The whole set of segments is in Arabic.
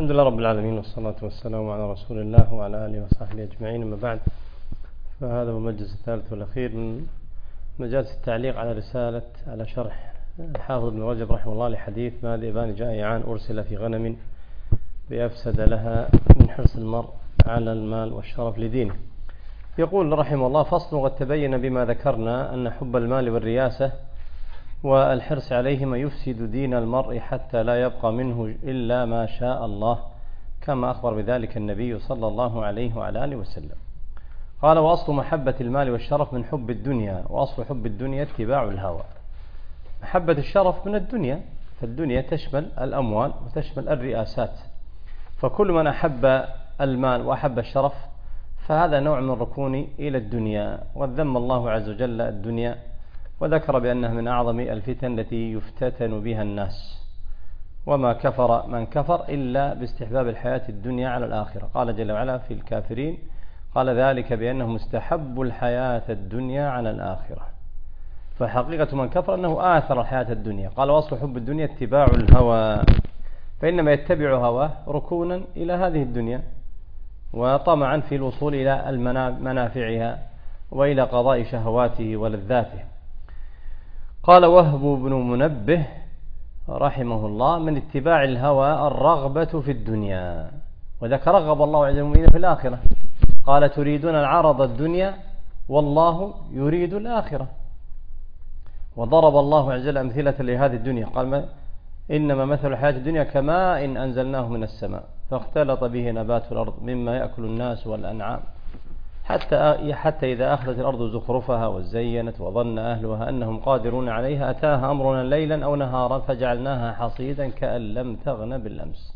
الحمد لله رب العالمين، والصلاة والسلام على رسول الله وعلى آله وصحبه أجمعين. أما بعد، فهذا هو المجلس الثالث والأخير من مجالس التعليق على شرح الحافظ ابن رجب رحمه الله لحديث ما ذئبان جائعان أرسل في غنم بأفسد لها من حرص المرء على المال والشرف لدينه. يقول رحمه الله: فصل: قد تبين بما ذكرنا أن حب المال والرياسة والحرص عليهما يفسد دين المرء حتى لا يبقى منه إلا ما شاء الله، كما أخبر بذلك النبي صلى الله عليه وعلى آله وسلم. قال: وأصل محبة المال والشرف من حب الدنيا، وأصل حب الدنيا اتباع الهوى. محبة الشرف من الدنيا، فالدنيا تشمل الأموال وتشمل الرئاسات، فكل من أحب المال وأحب الشرف فهذا نوع من ركون إلى الدنيا. وذم الله عز وجل الدنيا وذكر بأنها من أعظم الفتن التي يفتتن بها الناس، وما كفر من كفر إلا باستحباب الحياة الدنيا على الآخرة. قال جل وعلا في الكافرين: قال ذلك بأنهم استحبوا الحياة الدنيا على الآخرة. فحقيقة من كفر أنه آثر الحياة الدنيا. قال: وأصل حب الدنيا اتباع الهوى، فإنما يتبع هواه ركونا إلى هذه الدنيا وطمعا في الوصول إلى منافعها وإلى قضاء شهواته ولذاته. قال وهب بن منبه رحمه الله: من اتباع الهوى الرغبة في الدنيا. وذاك رغب الله عز وجل في الآخرة، قال: تريدون العرض الدنيا والله يريد الآخرة. وضرب الله عز وجل أمثلة لهذه الدنيا، قال: إنما مثل الحياة الدنيا كماء إن أنزلناه من السماء فاختلط به نبات الأرض مما يأكل الناس والأنعام حتى إذا أخذت الأرض زخرفها وزينت وظن أهلها أنهم قادرون عليها أتاها أمرنا ليلا أو نهارا فجعلناها حصيدا كأن لم تغن بالأمس.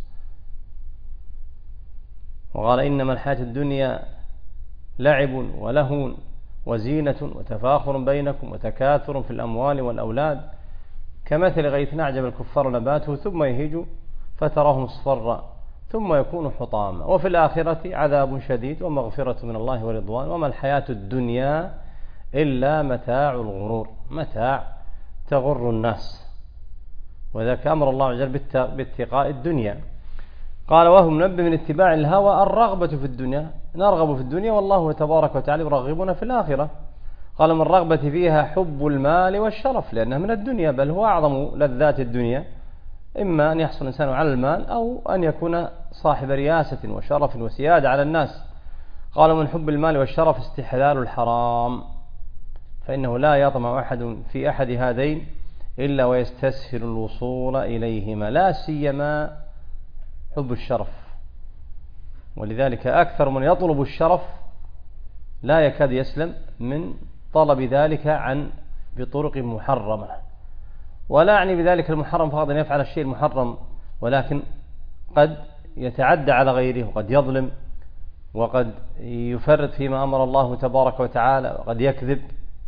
وقال: إنما الحياة الدنيا لعب ولهو وزينة وتفاخر بينكم وتكاثر في الأموال والأولاد كمثل غيث أعجب الكفار نباته ثم يهيج فتراه مصفرا ثم يكون حطاما وفي الآخرة عذاب شديد ومغفرة من الله ورضوان وما الحياة الدنيا إلا متاع الغرور، متاع تغر الناس. وذاك أمر الله عز وجل باتقاء الدنيا. قال: وهو منبه من اتباع الهوى الرغبة في الدنيا، نرغب في الدنيا والله تبارك وتعالى يرغبنا في الآخرة. قال: من الرغبة فيها حب المال والشرف، لأنها من الدنيا، بل هو أعظم لذات الدنيا، إما أن يحصل الإنسان على المال أو أن يكون صاحب رياسة وشرف وسيادة على الناس. قال: من حب المال والشرف استحلال الحرام، فإنه لا يطمع أحد في أحد هذين إلا ويستسهل الوصول إليهما، لا سيما حب الشرف. ولذلك أكثر من يطلب الشرف لا يكاد يسلم من طلب ذلك بطرق محرمة. ولا أعني بذلك المحرم فقط أن يفعل الشيء المحرم، ولكن قد يتعدى على غيره، وقد يظلم، وقد يفرط فيما أمر الله تبارك وتعالى، وقد يكذب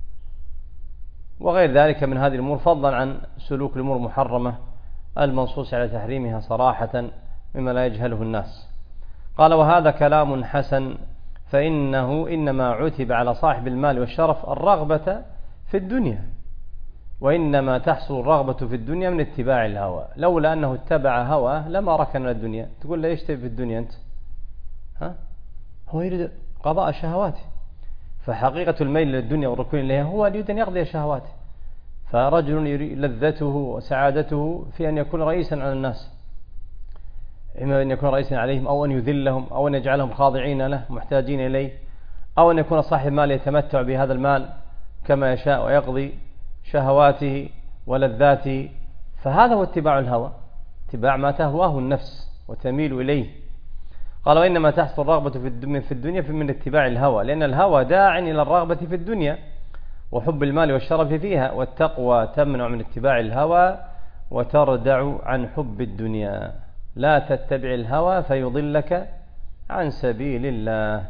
وغير ذلك من هذه الأمور، فضلا عن سلوك الأمور المحرمة المنصوص على تحريمها صراحة مما لا يجهله الناس. قال: وهذا كلام حسن، فإنه إنما عتب على صاحب المال والشرف الرغبة في الدنيا، وإنما تحصل الرغبة في الدنيا من اتباع الهوى. لولا أنه اتبع هواه لما ركن الدنيا. تقول له: ايش تبي في الدنيا أنت؟ هو يريد قضاء شهواته. فحقيقة الميل للدنيا والركون إليها هو يريد أن يقضي شهواته. فرجل يريد لذته وسعادته في أن يكون رئيسا على الناس، إما أن يكون رئيسا عليهم أو أن يذلهم أو أن يجعلهم خاضعين له محتاجين إليه، أو أن يكون صاحب مال يتمتع بهذا المال كما يشاء ويقضي شهواته ولذاته. فهذا هو اتباع الهوى، اتباع ما تهواه النفس وتميل إليه. قال: وإنما تحصل الرغبة في الدنيا من اتباع الهوى، لأن الهوى داع إلى الرغبة في الدنيا وحب المال والشرف فيها، والتقوى تمنع من اتباع الهوى وتردع عن حب الدنيا. لا تتبع الهوى فيضلك عن سبيل الله،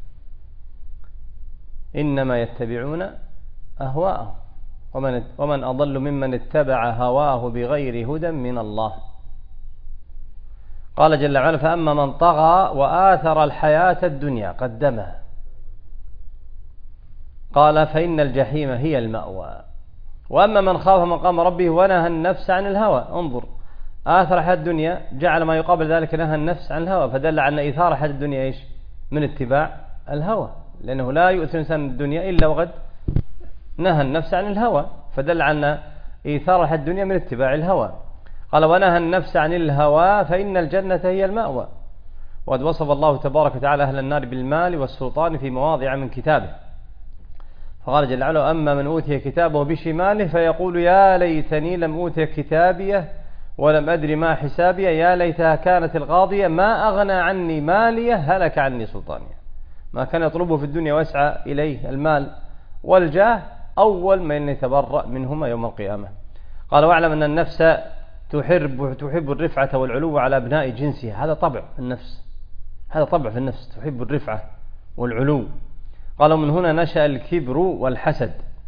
إنما يتبعون أهواءهم ومن أضل ممن اتبع هواه بغير هدى من الله. قال جل وعلا: فأما من طغى وآثر الحياة الدنيا قدمها، قال: فإن الجحيم هي المأوى. وأما من خاف مقام ربه ونهى النفس عن الهوى، انظر، آثر حياة الدنيا جعل ما يقابل ذلك نهى النفس عن الهوى، فدل على أن إيثار حياة الدنيا إيش؟ من اتباع الهوى، لأنه لا يؤثر الإنسان الدنيا إلا وقد نهى النفس عن الهوى، فدل على أن إيثار حياة الدنيا من اتباع الهوى. قال ونهى النفس عن الهوى فإن الجنة هي المأوى. وقد وصف الله تبارك وتعالى أهل النار بالمال والسلطان في مواضع من كتابه، فقال جل وعلا أما من أوتي كتابه بشماله فيقول يا ليتني لم أوتي كتابيه ولم أدر ما حسابيه يا ليتها كانت القاضية ما أغنى عني ماليه هلك عني سلطانيه. ما كان يطلبه في الدنيا ويسعى إليه المال والجاه أول من يتبرأ منهما يوم القيامة. قال واعلم أن النفس تحب الرفعة والعلو على أبناء جنسها، هذا طبع النفس، هذا طبع في النفس، تحب الرفعة والعلو. قالوا من هنا نشأ الكبر والحسد،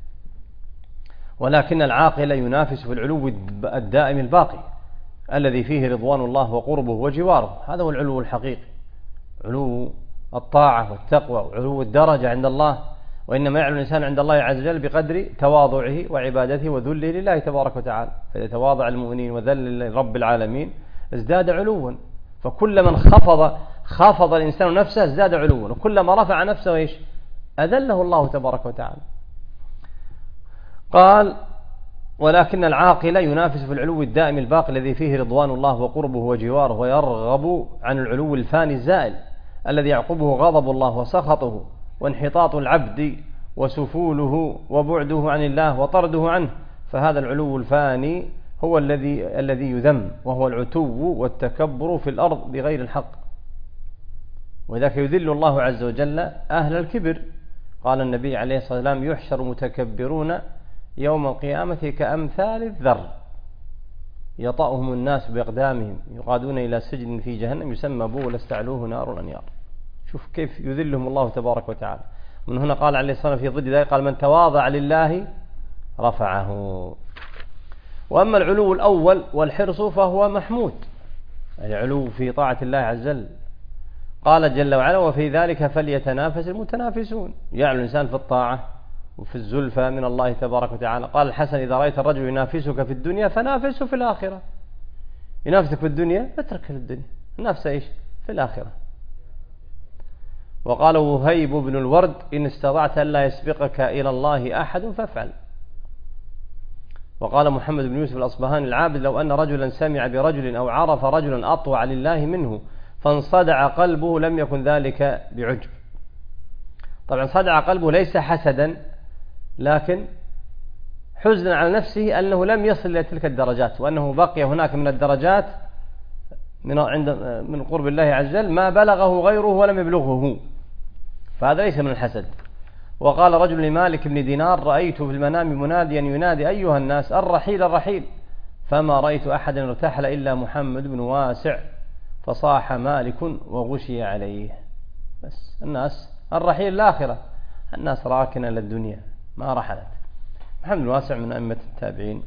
ولكن العاقل ينافس في العلو الدائم الباقي الذي فيه رضوان الله وقربه وجواره، هذا هو العلو الحقيقي، علو الطاعة والتقوى وعلو الدرجة عند الله. وإنما يعلو الإنسان عند الله عز وجل بقدر تواضعه وعبادته وذله لله تبارك وتعالى، فإذا تواضع المؤمنين وذل لرب العالمين ازداد علوا، فكلما خفض الإنسان نفسه ازداد علوا، وكلما رفع نفسه إيش؟ أذله الله تبارك وتعالى. قال ولكن العاقل ينافس في العلو الدائم الباقي الذي فيه رضوان الله وقربه وجواره، ويرغب عن العلو الفاني الزائل الذي يعقبه غضب الله وسخطه وانحطاط العبد وسفوله وبعده عن الله وطرده عنه، فهذا العلو الفاني هو الذي يذم، وهو العتو والتكبر في الأرض بغير الحق، وذاك يذل الله عز وجل أهل الكبر. قال النبي عليه الصلاة والسلام يحشر متكبرون يوم القيامة كأمثال الذر يطأهم الناس بأقدامهم يقادون إلى سجن في جهنم يسمى بول استعلوه نار الأنيار. شوف كيف يذلهم الله تبارك وتعالى. من هنا قال عليه الصلاة والسلام في ضد ذلك قال من تواضع لله رفعه. وأما العلو الأول والحرص فهو محمود، العلو في طاعة الله عز وجل. قال جل وعلا وفي ذلك فليتنافس المتنافسون، يعلو الإنسان في الطاعة وفي الزلفى من الله تبارك وتعالى. قال الحسن إذا رأيت الرجل ينافسك في الدنيا فنافسه في الآخرة، ينافسك في الدنيا اترك الدنيا، نافسه إيش؟ في الآخرة. وقال وهيب بن الورد إن استطعت أن لا يسبقك إلى الله أحد فافعل. وقال محمد بن يوسف الأصبهاني العابد لو أن رجلا سمع برجل أو عرف رجلا أطوع لله منه فانصدع قلبه لم يكن ذلك بعجب. طبعا صدع قلبه ليس حسدا، لكن حزنا على نفسه أنه لم يصل إلى تلك الدرجات، وأنه بقي هناك من الدرجات من قرب الله عز وجل ما بلغه غيره ولم يبلغه، فهذا ليس من الحسد. وقال رجل لمالك بن دينار رأيت في المنام مناديا ينادي أيها الناس الرحيل الرحيل، فما رأيت أحدا ارتحل إلا محمد بن واسع، فصاح مالك وغشي عليه. بس الناس الرحيل الآخرة، الناس راكنة للدنيا ما رحلت. محمد بن واسع من أئمة التابعين.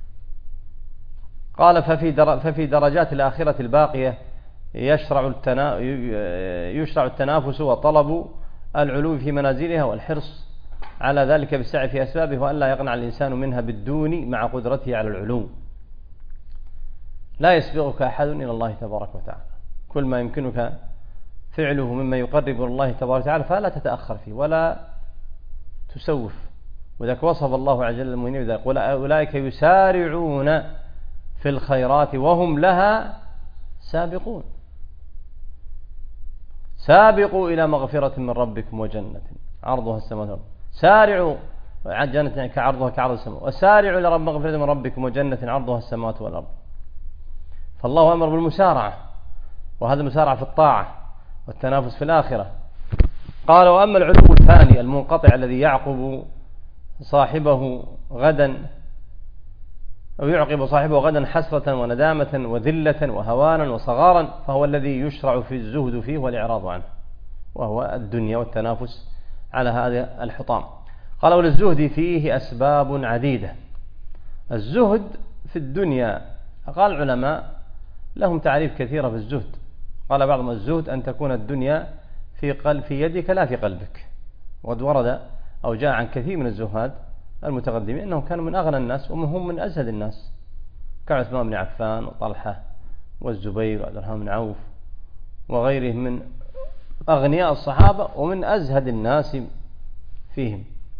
قال ففي درجات الآخرة الباقية يشرع التنافس وطلب العلو في منازلها والحرص على ذلك بالسعي في أسبابه، وأن لا يقنع الإنسان منها بالدون مع قدرته على العلو. لا يسبقك أحد إلى الله تبارك وتعالى، كل ما يمكنك فعله مما يقرب إلى الله تبارك وتعالى فلا تتأخر فيه ولا تسوف. وذلك وصف الله عز وجل المؤمنين بذلك أولئك يسارعون في الخيرات وهم لها سابقون. سابقوا إلى مغفرة من ربكم وجنة عرضها السماوات والأرض، سارعوا جنة كعرضها كعرض السماء، وسارعوا إلى مغفرة من ربكم وجنة عرضها السماوات والأرض. فالله أمر بالمسارعة، وهذا المسارعة في الطاعة والتنافس في الآخرة. قال وأما العلو الثاني المنقطع الذي يعقب صاحبه غدا حسرة وندامة وذلة وهوانا وصغارا، فهو الذي يشرع في الزهد فيه والإعراض عنه، وهو الدنيا والتنافس على هذا الحطام. قال وللزهد فيه أسباب عديدة. الزهد في الدنيا قال العلماء لهم تعريف كثيرة في الزهد. قال بعضهم الزهد أن تكون الدنيا في يدك لا في قلبك. وقد ورد أو جاء عن كثير من الزهاد المتقدمين أنهم كانوا من أغنى الناس وهم من أزهد الناس، كعثمان بن عفان وطلحة والزبير وعبد الرحمن بن عوف وغيرهم من أغنياء الصحابة ومن أزهد الناس فيهم.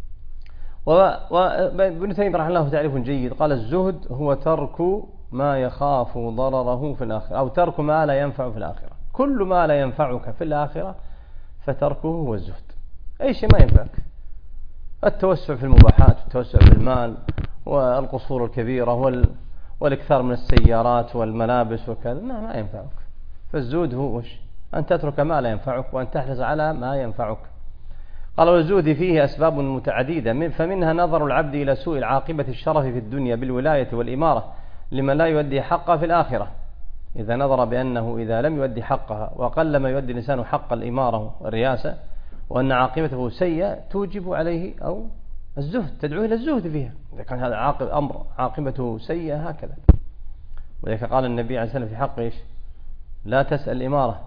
وابن تيمية رحمه الله تعريف جيد، قال الزهد هو ترك ما يخاف ضرره في الآخرة، أو ترك ما لا ينفع في الآخرة. كل ما لا ينفعك في الآخرة فتركه هو الزهد. أي شيء ما ينفعك، التوسع في المباحات والتوسع في المال والقصور الكبيرة والإكثار من السيارات والملابس وكذا ما ينفعك. فالزهد هو أن تترك ما لا ينفعك وأن تحرص على ما ينفعك. قال والزهد فيه أسباب متعددة، فمنها نظر العبد إلى سوء العاقبة الشرف في الدنيا بالولاية والإمارة لمن لا يؤدي حقها في الآخرة، إذا نظر بأنه إذا لم يؤدي حقها وقل ما يؤدي الإنسان حق الإمارة والرياسة وأن عاقبته سيئة توجب عليه أو الزهد، تدعوه إلى الزهد فيها إذا كان هذا أمر عاقبته سيئة هكذا. ولذلك قال النبي عليه الصلاة والسلام في حق إيش؟ لا تسأل الإمارة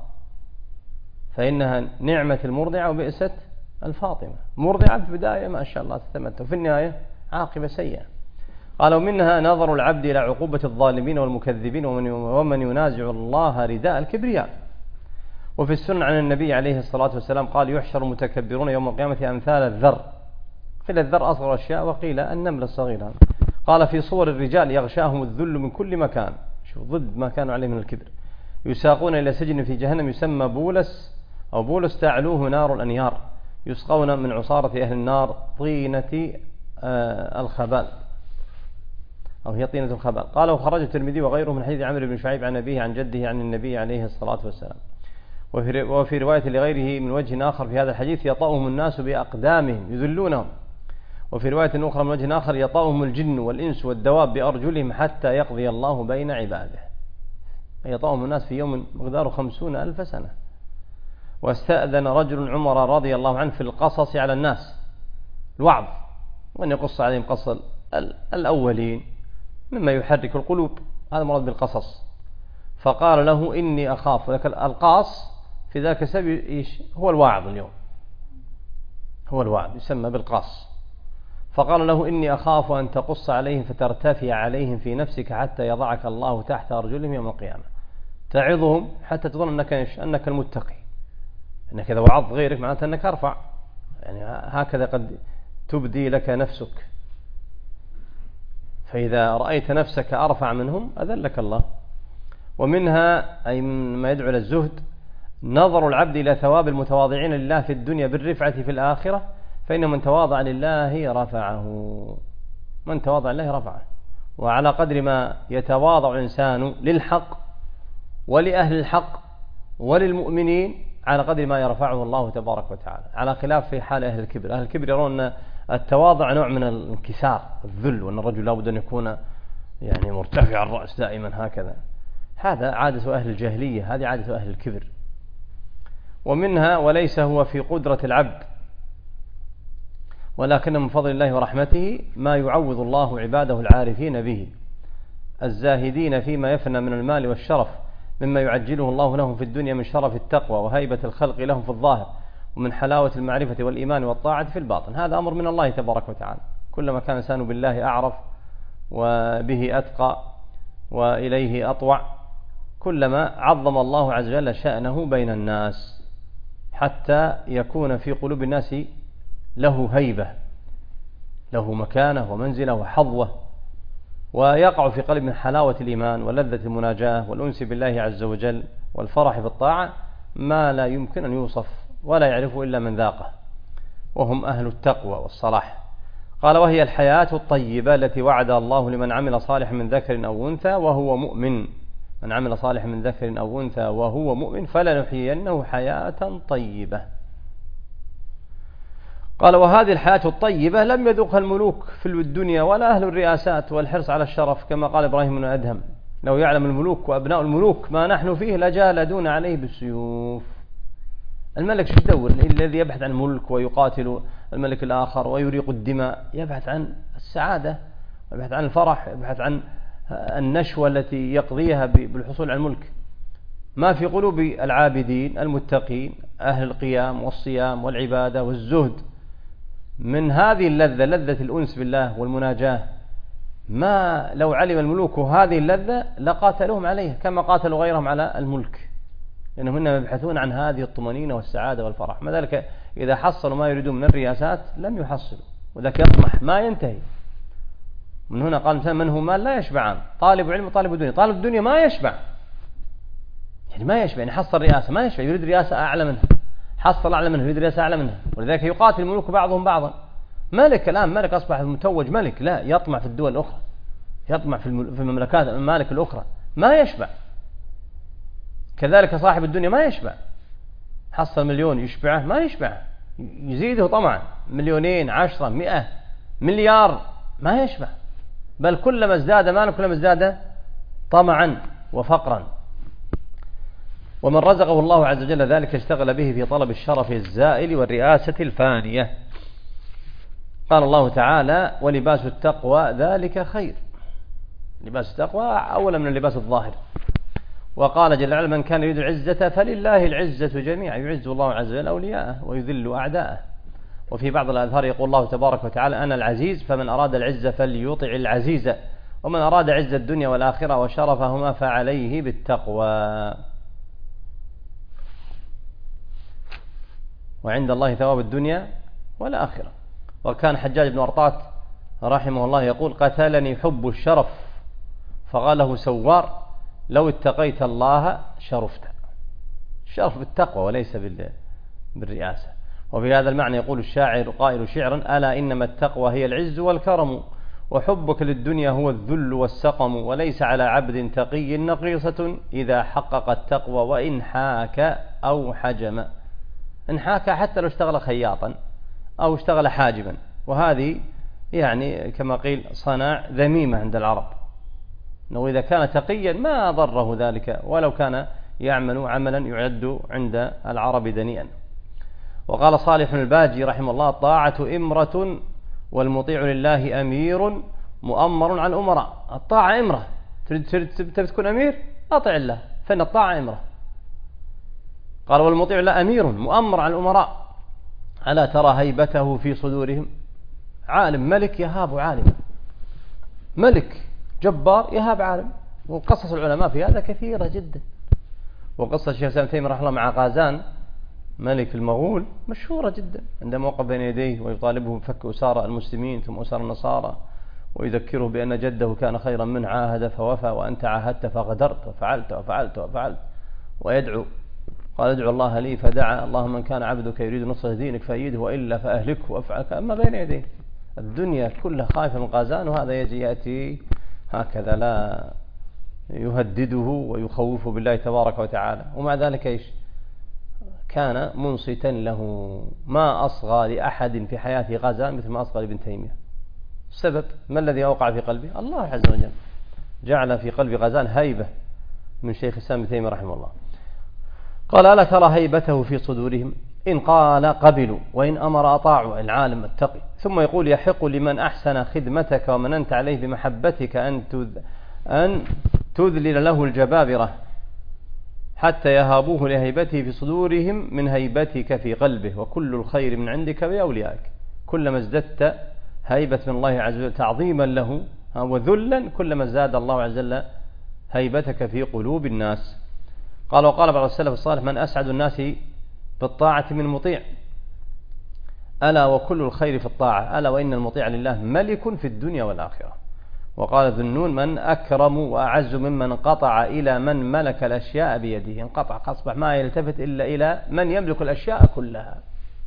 فإنها نعمة المرضعة وبئست الفاطمة. مرضعة في البداية ما شاء الله تتمتع، في النهاية عاقبة سيئة. قال ومنها نظر العبد إلى عقوبة الظالمين والمكذبين ومن ينازع الله رداء الكبرياء. وفي السنة عن النبي عليه الصلاة والسلام قال يحشر المتكبرون يوم القيامة أمثال الذر، قيل الذر أصغر أشياء وقيل النمل الصغيرة. قال في صور الرجال يغشاهم الذل من كل مكان، شوف ضد ما كانوا عليه من الكبر، يساقون إلى سجن في جهنم يسمى بولس أو بولس تعلوه نار الأنيار، يسقون من عصارة أهل النار طينة الخبال أو هي طينة الخبال. قال وخرج الترمذي وغيره من حديث عمرو بن شعيب عن أبيه عن جده عن النبي عليه الصلاة والسلام. وفي رواية لغيره من وجه آخر في هذا الحديث يطأهم الناس بأقدامهم يذلونهم. وفي رواية أخرى من وجه آخر يطأهم الجن والإنس والدواب بأرجلهم حتى يقضي الله بين عباده. يطأهم الناس في يوم مقداره 50,000 سنة. واستأذن رجل عمر رضي الله عنه في القصص على الناس، الوعظ، وأن يقص عليهم قصص الأولين مما يحرك القلوب، هذا مراد بالقصص. فقال له إني أخاف، ولكن القاص في ذاك السبب هو الواعظ اليوم، هو الواعظ يسمى بالقاص. فقال له إني أخاف أن تقص عليهم فترتفع عليهم في نفسك حتى يضعك الله تحت أرجلهم يوم القيامة، تعظهم حتى تظن أنك المتقي، أنك إذا وعظت غيرك معناته أنك أرفع، يعني هكذا قد تبدي لك نفسك، فإذا رأيت نفسك أرفع منهم أذلك الله. ومنها أي ما يدعو إلى الزهد نظر العبد إلى ثواب المتواضعين لله في الدنيا بالرفعة في الآخرة، فإن من تواضع لله رفعه، من تواضع لله رفعه. وعلى قدر ما يتواضع الإنسان للحق ولأهل الحق وللمؤمنين على قدر ما يرفعه الله تبارك وتعالى، على خلاف في حال أهل الكبر. أهل الكبر يرون أن التواضع نوع من الانكسار الذل، وأن الرجل لابد أن يكون يعني مرتفع الرأس دائما هكذا، هذا عادة أهل الجاهلية، هذه عادة أهل الكبر. ومنها وليس هو في قدرة العبد ولكن من فضل الله ورحمته ما يعوض الله عباده العارفين به الزاهدين فيما يفنى من المال والشرف مما يعجله الله لهم في الدنيا من شرف التقوى وهيبة الخلق لهم في الظاهر ومن حلاوة المعرفة والإيمان والطاعة في الباطن. هذا أمر من الله تبارك وتعالى، كلما كان الإنسان بالله أعرف وبه أتقى وإليه أطوع كلما عظم الله عز وجل شأنه بين الناس حتى يكون في قلوب الناس له هيبة، له مكانة ومنزلة وحظوة، ويقع في قلب من حلاوة الإيمان ولذة المناجاة والأنس بالله عز وجل والفرح في الطاعة ما لا يمكن أن يوصف ولا يعرفه إلا من ذاقه، وهم أهل التقوى والصلاح. قال وهي الحياة الطيبة التي وعد الله لمن عمل صالحا من ذكر أو أنثى وهو مؤمن، من عمل صالحا من ذكر أو أنثى وهو مؤمن فلنحيينه حياة طيبة. قال وهذه الحياة الطيبة لم يذوقها الملوك في الدنيا ولا أهل الرئاسات والحرص على الشرف، كما قال إبراهيم بن أدهم لو يعلم الملوك وأبناء الملوك ما نحن فيه لجالدون عليه بالسيوف. الملك شو يدور؟ الذي يبحث عن الملك ويقاتل الملك الآخر ويريق الدماء يبحث عن السعادة، يبحث عن الفرح، يبحث عن النشوة التي يقضيها بالحصول على الملك. ما في قلوب العابدين المتقين أهل القيام والصيام والعبادة والزهد من هذه اللذة، لذة الأنس بالله والمناجاة ما لو علم الملوك هذه اللذة لقاتلوهم عليها كما قاتلوا غيرهم على الملك، لأنهم إنما يبحثون عن هذه الطمأنينة والسعادة والفرح. ما ذلك إذا حصلوا ما يريدون من الرياسات لم يحصلوا، وذاك يطمح ما ينتهي. من هنا قال مثلا من هو مال لا يشبعان، طالب علم وطالب دنيا. طالب الدنيا ما يشبع، يعني ما يشبع، يعني حصل رئاسة ما يشبع، يريد رئاسة أعلى منها، حصل أعلى منها يريد رئاسة أعلى منها. ولذلك يقاتل الملوك بعضهم بعضا. ملك الآن ملك أصبح متوج ملك، لا يطمع في الدول الأخرى، يطمع في المملكات الممالك الأخرى، ما يشبع. كذلك صاحب الدنيا ما يشبع، حصل مليون يشبعه ما يشبع، يزيده طمعا، 2,000,000 10 100 مليار ما يشبع، بل كلما ازداد ماله كلما ازداد طمعا وفقرا. ومن رزقه الله عز وجل ذلك اشتغل به في طلب الشرف الزائل والرئاسة الفانية. قال الله تعالى ولباس التقوى ذلك خير. لباس التقوى أولا من اللباس الظاهر. وقال جل وعلا من كان يريد العزة فلله العزة جميعا، يعز الله عز وجل أولياءه ويذل أعداءه. وفي بعض الأذهار يقول الله تبارك وتعالى أنا العزيز فمن أراد العزة فليطع العزيز، ومن أراد عز الدنيا والآخرة وشرفهما فعليه بالتقوى، وعند الله ثواب الدنيا والآخرة. وكان حجاج بن أرطاة رحمه الله يقول قتلني حب الشرف فقاله سوار لو اتقيت الله شرفت. الشرف بالتقوى وليس بالرئاسة. وفي هذا المعنى يقول الشاعر قائل شعرا ألا إنما التقوى هي العز والكرم، وحبك للدنيا هو الذل والسقم، وليس على عبد تقي نقيصة إذا حقق التقوى وإن حاك أو حجم. إن حاك حتى لو اشتغل خياطا أو اشتغل حاجبا، وهذه يعني كما قيل صناع ذميمة عند العرب، أنه إذا كان تقيا ما ضره ذلك ولو كان يعمل عملا يعد عند العرب دنيئا. وقال صالح الباجي رحمه الله الطاعة إمرة والمطيع لله أمير مؤمر على الأمراء. الطاعة إمرة، تريد تكون أمير أطع الله فإن الطاعة إمرة. قال والمطيع لا أمير مؤمر على الأمراء ألا ترى هيبته في صدورهم. عالم ملك يهاب عالما، ملك جبار يهاب عالم. وقصص العلماء في هذا كثيرة جدا. وقصة الشيخ سامي تيمية رحمه الله مع غازان ملك المغول مشهورة جدا، عندما وقف بين يديه ويطالبه بفك أسارى المسلمين ثم أسارى النصارى، ويذكره بأن جده كان خيرا منه عاهد فوفى وأنت عاهدت فغدرت وفعلت وفعلت وفعلت، ويدعو قال ادعو الله لي فدعا اللهم من كان عبدك يريد نصرة دينك فأيده وإلا فأهلكه وافعلك. أما بين يديه الدنيا كلها خائفة من غازان، وهذا يأتي هكذا لا يهدده ويخوفه بالله تبارك وتعالى. ومع ذلك إيش كان منصتا له. ما أصغى لأحد في حياته غازان مثل ما أصغى لابن تيمية. السبب ما الذي أوقع في قلبه؟ الله عز وجل جعل في قلب غازان هيبة من شيخ الإسلام ابن تيمية رحمه الله. قال ألا ترى هيبته في صدورهم إن قال قبلوا وإن أمر أطاعوا. العالم التقي. ثم يقول يحق لمن أحسن خدمتك ومننت عليه بمحبتك أن تذلل له الجبابرة حتى يهابوه لهيبته في صدورهم من هيبتك في قلبه، وكل الخير من عندك بأوليائك. كلما ازددت هيبة من الله عز وجل تعظيما له وذلا كلما زاد الله عز وجل هيبتك في قلوب الناس. قال وقال بعض السلف الصالح من أسعد الناس بالطاعة من مطيع، ألا وكل الخير في الطاعة، ألا وإن المطيع لله ملك في الدنيا والآخرة. وقال ذنون من أكرم وأعز ممن قطع إلى من ملك الأشياء بيده. انقطع أصبح ما يلتفت إلا إلى من يملك الأشياء كلها،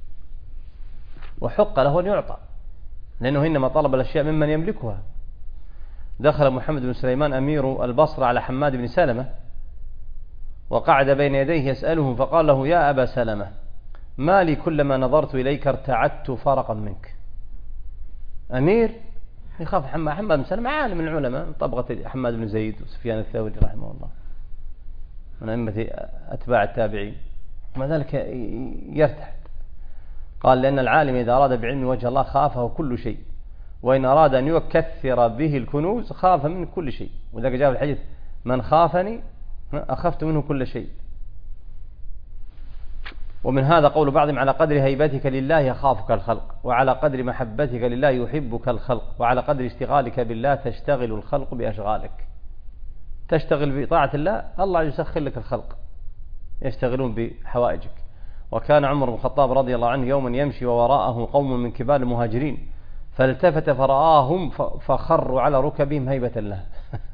وحق له أن يعطى لأنه إنما طلب الأشياء ممن يملكها. دخل محمد بن سليمان أمير البصرة على حماد بن سلمة وقعد بين يديه يسأله، فقال له يا أبا سلمة ما لي كلما نظرت إليك ارتعدت فرقا منك. أمير يخاف حماد بن سلمة عالم من العلماء طبقة حماد بن زيد وسفيان الثوري رحمه الله من أئمة أتباع التابعين، ومع ذلك يرتعد. قال لأن العالم إذا أراد بعلم وجه الله خافه كل شيء، وإن أراد أن يكثر به الكنوز خاف من كل شيء. وذلك جاء في الحديث من خافني أخفت منه كل شيء. ومن هذا قول بعضهم على قدر هيبتك لله يخافك الخلق، وعلى قدر محبتك لله يحبك الخلق، وعلى قدر اشتغالك بالله تشتغل الخلق بأشغالك. تشتغل بطاعة الله، الله يسخر لك الخلق يشتغلون بحوائجك. وكان عمر بن الخطاب رضي الله عنه يوما يمشي ووراءه قوم من كبار المهاجرين فالتفت فرآهم فخروا على ركبهم هيبة الله.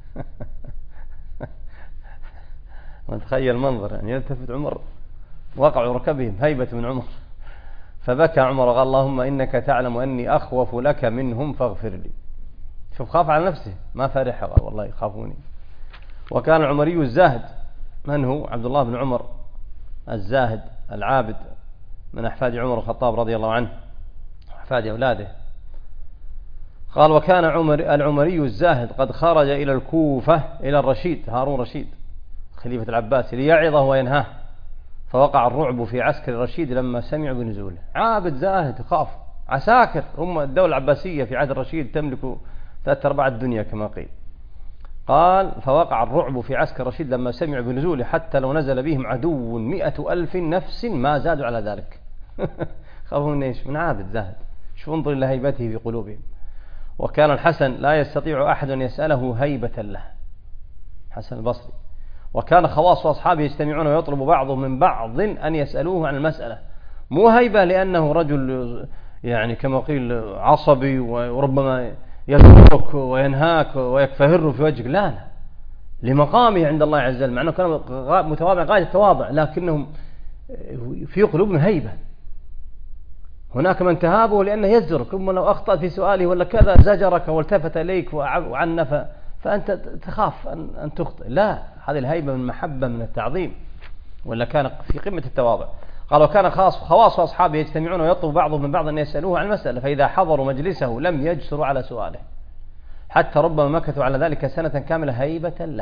تخيل المنظر، يعني يلتفت عمر وقعوا ركبهم هيبة من عمر، فبكى عمر وقال اللهم إنك تعلم أني أخوف لك منهم فاغفر لي. شوف خاف على نفسه، ما فرح، قال والله يخافوني. وكان العمري الزاهد، من هو؟ عبد الله بن عمر الزاهد العابد من أحفاد عمر الخطاب رضي الله عنه، أحفاد أولاده. قال وكان العمري الزاهد قد خرج إلى الكوفة إلى الرشيد هارون رشيد خليفة العباس ليعظه وينهاه، فوقع الرعب في عسكر الرشيد لما سمعوا بنزوله. عابد زاهد خاف، عساكر هم الدولة العباسية في عهد الرشيد تملك 3/4 الدنيا كما قيل. قال فوقع الرعب في عسكر الرشيد لما سمعوا بنزوله حتى لو نزل بهم عدو 100,000 نفس ما زادوا على ذلك. خافوا من ايش؟ من عابد زاهد. شوف انظر إلى هيبته في قلوبهم. وكان الحسن لا يستطيع أحد أن يسأله هيبة له، حسن البصري. وكان خواص أصحابه يجتمعون ويطلب بعضهم من بعض أن يسألوه عن المسألة، مو هيبة لأنه رجل يعني كما قيل عصبي وربما يذكرك وينهاك ويكفهر في وجهك، لا، لمقامه عند الله عز وجل، مع أنه كان متواضع غاية التواضع، لكنهم في قلوبهم هيبة. هناك من تهابه لأنه يزجرك، ثم لو أخطأ في سؤاله ولا كذا زجرك والتفت إليك وعنف، فأنت تخاف أن تخطئ. لا، هذه الهيبة من محبة من التعظيم، ولا كان في قمة التواضع. قال وكان خواص أصحابه يجتمعون ويطلب بعضهم من بعض أن يسألوه عن المسألة، فإذا حضروا مجلسه لم يجسروا على سؤاله، حتى ربما مكثوا على ذلك سنة كاملة هيبة له.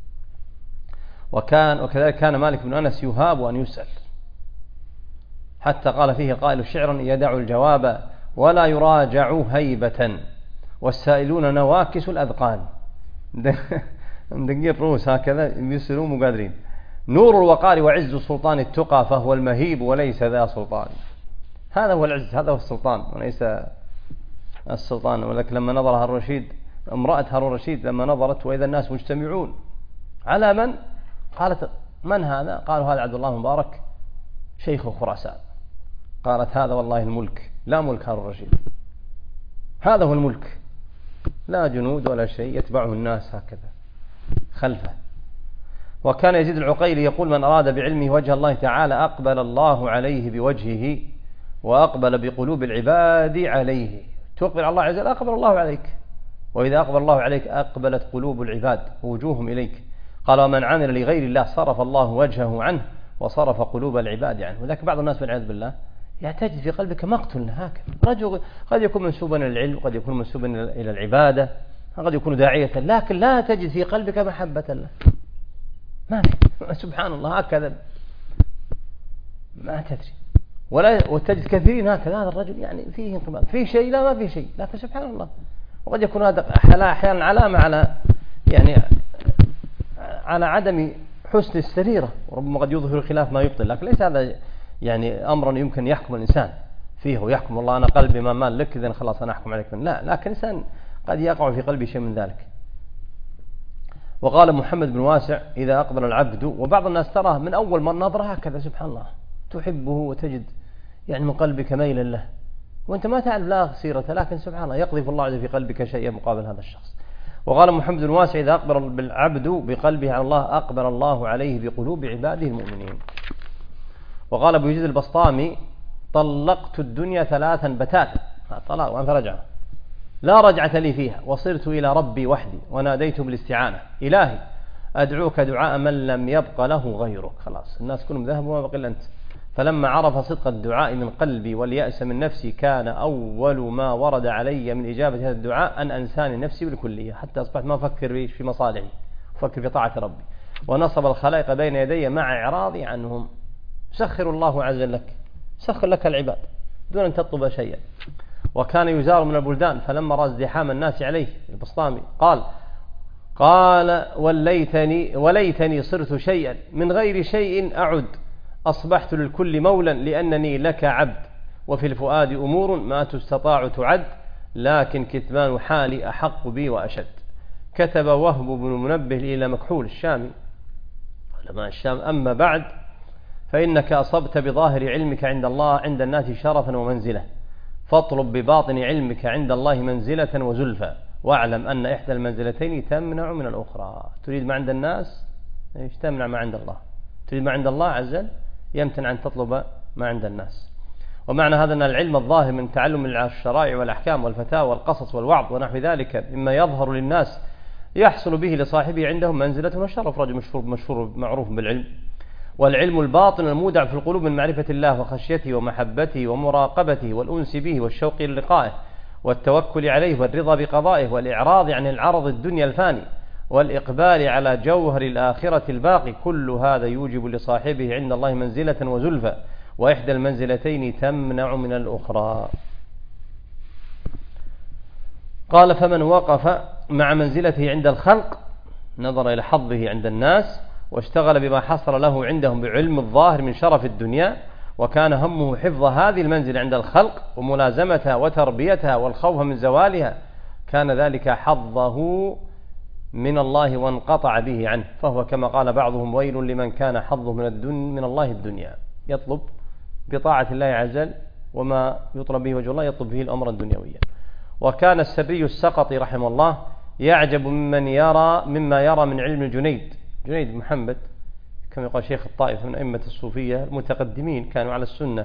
وكذلك كان مالك بن أنس يهاب أن يسأل، حتى قال فيه قائل شعرا يدع الجواب ولا يراجع هيبة والسائلون نواكس الأذقان. مدقين رؤوس هكذا يسألون مقادرين. نور الوقار وعز سلطان التقى فهو المهيب وليس ذا سلطان. هذا هو العز، هذا هو السلطان وليس السلطان. ولكن لما نظر هارون الرشيد، امرأة هارون الرشيد لما نظرت وإذا الناس مجتمعون على من؟ قالت من هذا؟ قالوا هذا عبد الله مبارك شيخ خراسان. قالت هذا والله الملك، لا ملك هارون الرشيد، هذا هو الملك، لا جنود ولا شيء، يتبعه الناس هكذا خلفه. وكان يزيد العقيلي يقول من أراد بعلمه وجه الله تعالى أقبل الله عليه بوجهه وأقبل بقلوب العباد عليه. تقبل على الله عز وجل أقبل الله عليك، وإذا أقبل الله عليك أقبلت قلوب العباد ووجوههم إليك. قال ومن عمل لغير الله صرف الله وجهه عنه وصرف قلوب العباد عنه. ولكن بعض الناس والعياذ بالله يعتقد في قلبك مقتل هكذا. رجل قد يكون منسوبا إلى العلم، قد يكون منسوبا إلى العبادة، قد يكون داعية، لكن لا تجد في قلبك محبة الله. ما سبحان الله هكذا ما تدري. وتجد كثيرين هكذا، هذا الرجل يعني فيه انقباض، فيه شيء لا ما فيه شيء، لكن سبحان الله. وقد يكون هذا أحيانا علامة على يعني على عدم حسن السريرة، وربما قد يظهر خلاف ما يبطل، لكن ليس هذا يعني أمرا يمكن يحكم الإنسان فيه ويحكم الله أنا قلبي ما مال لك إذن خلاص أنا أحكم عليك من. لا، لكن الإنسان قد يقع في قلبه شيء من ذلك. وقال محمد بن واسع إذا أقبل العبد، وبعض الناس تراه من أول من نظرة هكذا سبحان الله تحبه وتجد يعني من قلبك ميلا له وأنت ما تعرف لا سيرته، لكن سبحان الله يقذف الله في قلبك شيئا مقابل هذا الشخص. وقال محمد بن واسع إذا أقبل العبد بقلبه على الله أقبل الله عليه بقلوب عباده المؤمنين. وقال أبو يزيد البسطامي طلقت الدنيا 3 بتاتا، طلاق وأنت رجعه، لا رجعة لي فيها، وصرت إلى ربي وحدي وناديت بالاستعانة إلهي أدعوك دعاء من لم يبق له غيرك. خلاص الناس كلهم ذهبوا وما بقي إلا أنت. فلما عرف صدق الدعاء من قلبي واليأس من نفسي كان أول ما ورد علي من إجابة هذا الدعاء أن أنساني نفسي بالكلية، حتى أصبحت ما أفكر في مصالحي، أفكر في طاعة ربي. ونصب الخلائق بين يدي مع إعراضي عنهم. سخر الله عز وجل لك، سخر لك العباد دون أن تطلب شيئا. وكان يزار من البلدان فلما رأى ازدحام الناس عليه البسطامي قال وليتني صرت شيئا من غير شيء أعد أصبحت للكل مولا لأنني لك عبد، وفي الفؤاد أمور ما تستطاع تعد، لكن كتمان حالي أحق بي وأشد. كتب وهب بن منبه إلى مكحول الشامي علماء الشام: أما بعد فإنك أصبت بظاهر علمك عند الله عند الناس شرفا ومنزلة، فاطلب بباطن علمك عند الله منزلة وزلفى، واعلم أن إحدى المنزلتين تمنع من الأخرى. تريد ما عند الناس تمنع ما عند الله، تريد ما عند الله عز وجل يمتنع أن تطلب ما عند الناس. ومعنى هذا أن العلم الظاهر من تعلم الشرائع والأحكام والفتاوى والقصص والوعظ ونحو ذلك مما يظهر للناس يحصل به لصاحبه عندهم منزلة وشرف، رجل مشهور معروف بالعلم. والعلم الباطن المودع في القلوب من معرفة الله وخشيته ومحبته ومراقبته والأنس به والشوق إلى لقائه والتوكل عليه والرضا بقضائه والإعراض عن العرض الدنيا الفاني والإقبال على جوهر الآخرة الباقي، كل هذا يوجب لصاحبه عند الله منزلة وزلفى، وإحدى المنزلتين تمنع من الأخرى. قال: فمن وقف مع منزلته عند الخلق نظر إلى حظه عند الناس واشتغل بما حصل له عندهم بعلم الظاهر من شرف الدنيا، وكان همه حفظ هذه المنزلة عند الخلق وملازمتها وتربيتها والخوف من زوالها، كان ذلك حظه من الله وانقطع به عنه، فهو كما قال بعضهم: ويل لمن كان حظه من الله الدنيا. يطلب بطاعة الله عز وجل وما يطلب به وجه الله، يطلب به الأمر الدنيوي. وكان السري السقطي رحمه الله يعجب مما يرى من علم جنيد محمد، كما يقال شيخ الطائف من أئمة الصوفية المتقدمين، كانوا على السنة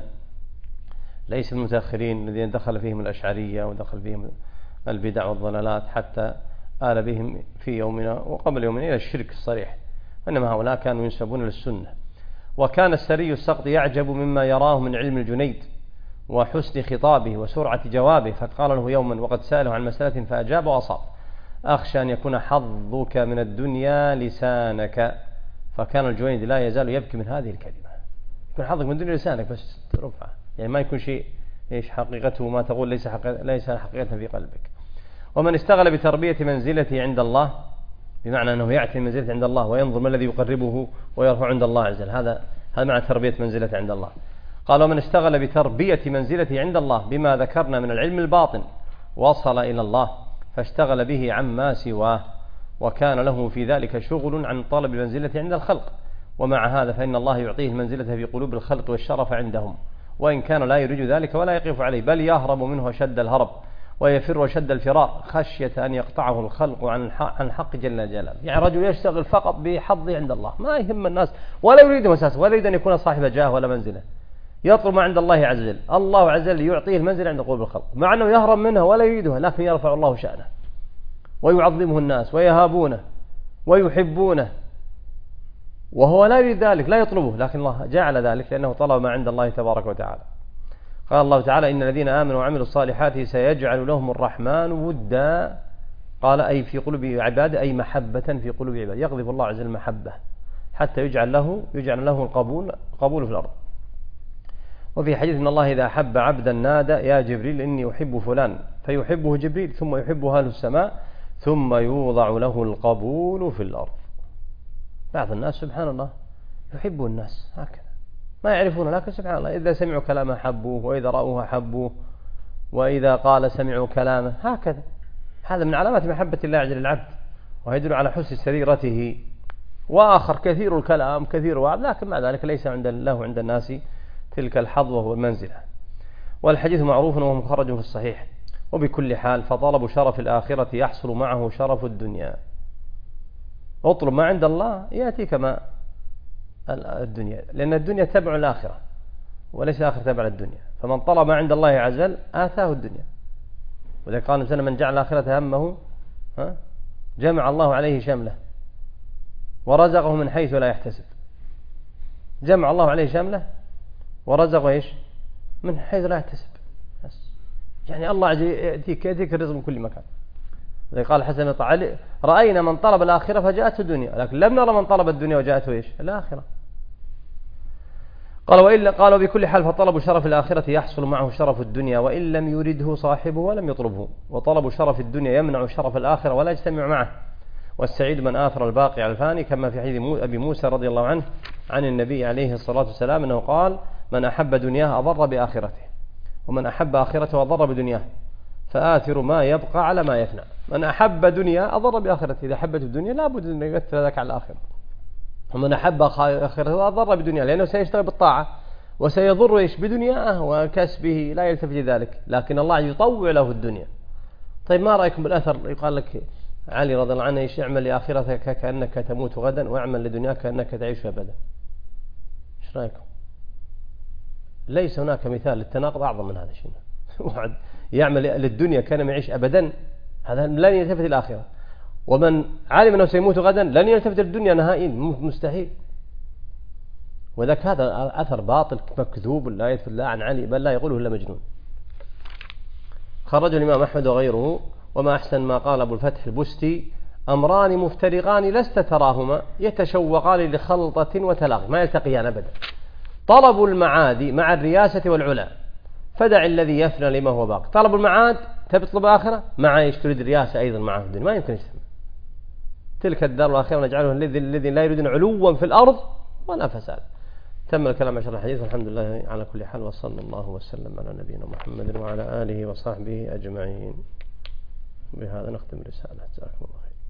ليس المتأخرين الذين دخل فيهم الأشعرية ودخل فيهم البدع والضلالات حتى آل بهم في يومنا وقبل يومنا إلى الشرك الصريح، إنما هؤلاء كانوا ينسبون للسنة. وكان السري السقطي يعجب مما يراه من علم الجنيد وحسن خطابه وسرعة جوابه، فقال له يوما وقد سأله عن مسألة فأجاب وأصاب: أخشى أن يكون حظك من الدنيا لسانك. فكان الجنيد لا يزال يبكي من هذه الكلمة، يكون حظك من الدنيا لسانك بس رفعه، يعني ما يكون شيء حقيقته ما تقول ليس حقيقة في قلبك. ومن استغل بتربية منزلته عند الله، بمعنى أنه يعتني منزلته عند الله وينظر ما الذي يقربه ويرفع عند الله عز وجل، هذا معنى تربية منزلته عند الله. قال: ومن استغل بتربية منزلته عند الله بما ذكرنا من العلم الباطن وصل إلى الله، فاشتغل به عما سواه، وكان له في ذلك شغل عن طلب المنزلة عند الخلق. ومع هذا فإن الله يعطيه المنزلة في قلوب الخلق والشرف عندهم، وإن كان لا يريد ذلك ولا يقف عليه، بل يهرب منه شد الهرب ويفر شد الفرار خشية أن يقطعه الخلق عن حق جل جلاله. يعني رجل يشتغل فقط بحظه عند الله، ما يهم الناس ولا يريد مساس ولا يريد أن يكون صاحب جاه ولا منزلة، يطلب ما عند الله عز وجل. الله عز وجل يعطيه المنزلة عند قلوب الخلق، مع أنه يهرب منها ولا يريدها، لكن يرفع الله شأنه ويعظمه الناس ويهابونه ويحبونه، وهو لا يريد ذلك، لا يطلبه، لكن الله جعل ذلك لأنه طلب ما عند الله تبارك وتعالى. قال الله تعالى: إن الذين آمنوا وعملوا الصالحات سيجعل لهم الرحمن ودا. قال: أي في قلوب عباده، أي محبة في قلوب عباده، يغضب الله عز وجل المحبة حتى يجعل له القبول في الأرض. وفي حديث إن الله إذا أحب عبدا نادى: يا جبريل إني أحب فلان، فيحبه جبريل ثم يحبه أهل السماء ثم يوضع له القبول في الأرض. بعض الناس سبحان الله يحبون الناس هكذا ما يعرفون، لكن سبحان الله إذا سمعوا كلامه حبوه، وإذا رأوه حبوه، وإذا قال سمعوا كلامه هكذا. هذا من علامات محبة الله عز وجل للعبد، ويدل على حسن سريرته. وآخر كثير الكلام كثير وعد، لكن مع ذلك ليس عند الناس تلك الحظوة والمنزلة. والحديث معروف وهو مخرج في الصحيح. وبكل حال فطلب شرف الآخرة يحصل معه شرف الدنيا. اطلب ما عند الله يأتيك ما الدنيا، لأن الدنيا تبع الآخرة وليس الآخرة تبع الدنيا، فمن طلب ما عند الله عز وجل آتاه الدنيا. وإذا قال الإنسان من جعل الآخرة همه جمع الله عليه شمله ورزقه من حيث لا يحتسب. جمع الله عليه شمله ورزقه إيش؟ من حيث لا يحتسب. يعني الله عز وجل يأتيك الرزق من كل مكان. زي قال الحسن بن علي: رأينا من طلب الآخرة فجاءته الدنيا، لكن لم نرى من طلب الدنيا وجاءته إيش؟ الآخرة. قال وبكل حال فطلب شرف الآخرة يحصل معه شرف الدنيا وإن لم يرده صاحبه ولم يطلبه، وطلب شرف الدنيا يمنع شرف الآخرة ولا يجتمع معه. والسعيد من آثر الباقي على الفاني، كما في حديث أبي موسى رضي الله عنه عن النبي عليه الصلاة والسلام أنه قال: من أحب دنياه أضر بآخرته، ومن أحب آخرته أضر بدنياه، فآثر ما يبقى على ما يفنى. من أحب دنيا أضر بآخرته، إذا حبت الدنيا لا بد أن يؤثر ذلك على الآخرة. ومن أحب آخرته أضر بدنيا، لأنه سيشتغل بالطاعة وسيضر بدنياه وكسبه لا يلتفت ذلك، لكن الله يطوع له الدنيا. طيب ما رأيكم بالأثر؟ يقال لك علي رضي الله عنه: اعمل لآخرتك كأنك تموت غدا، واعمل لدنياك كأنك تعيش أبدا. ايش رأيكم؟ ليس هناك مثال للتناقض أعظم من هذا الشيء. واحد يعمل للدنيا كأنما يعيش أبدا، هذا لن يلتفت الآخرة. ومن علم أنه سيموت غدا لن يلتفت الدنيا نهائيا، مستحيل. وذاك هذا أثر باطل مكذوب لا يثبت لا عن علي، بل لا يقوله إلا مجنون. خرج الإمام أحمد وغيره: وما أحسن ما قال أبو الفتح البستي: أمران مفترقان لست تراهما يتشوقان لخلطة وتلاقي، ما يلتقيان أبدا. طلب المعاد مع الرياسة والعلا، فدع الذي يفنى لما هو باقي. طلب المعاد تطلب آخرة مع ايش؟ تريد الرياسة أيضا معه الدنيا، ما يمكن يجتمع. تلك الدار الآخرة نجعله الذي لا يريدون علوا في الأرض ولا فساد. تم الكلام عن شرح الحديث، والحمد لله على كل حال، وصلى الله وسلم على نبينا محمد وعلى آله وصحبه أجمعين. بهذا نختم رسالة. جزاكم الله خير.